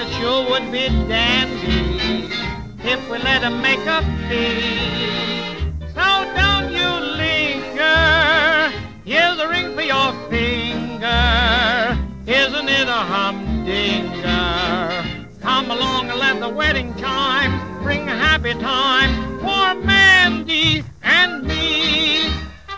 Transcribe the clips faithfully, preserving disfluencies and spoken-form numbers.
it sure would be dandy if we let him make a fee. So don't you linger, here's a ring for your finger. Isn't it a humdinger? Come along and let the wedding chimes bring a happy time for Mandy and me.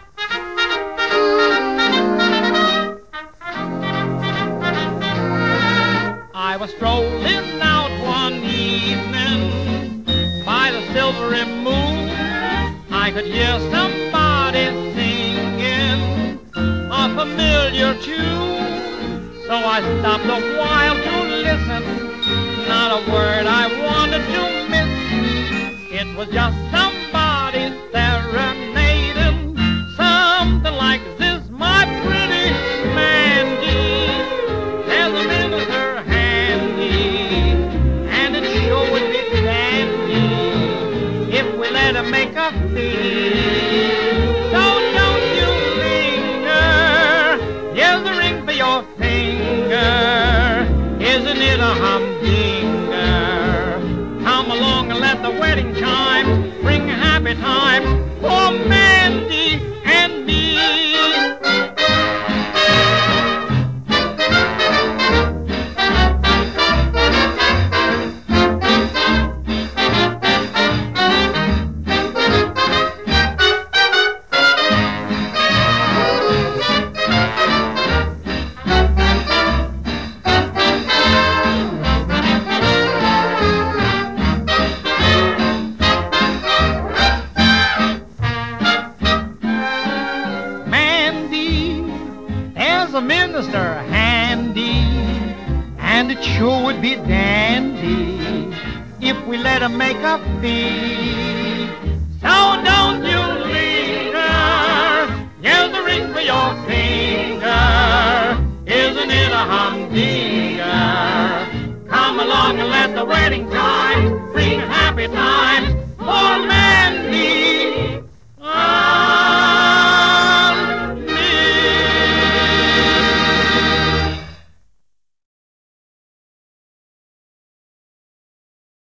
I was strolling out one evening by the silvery moon. I could hear somebody singing a familiar tune. So I stopped a while to listen, not a word I wanted to miss. It was just somebody serenading, something like this, my pretty Mandy. There's a minister handy, and it sure would be dandy if we let him make a fee. So don't you linger, here's the ring for your finger. Isn't it a humdinger? Come along and let the wedding chimes bring a happy time for Mandy and me. There's a minister handy, and it sure would be dandy if we let him make a fee. So don't you linger, here's the ring for your finger. Isn't it a humdinger? Come along and let the wedding chimes bring happy times for men.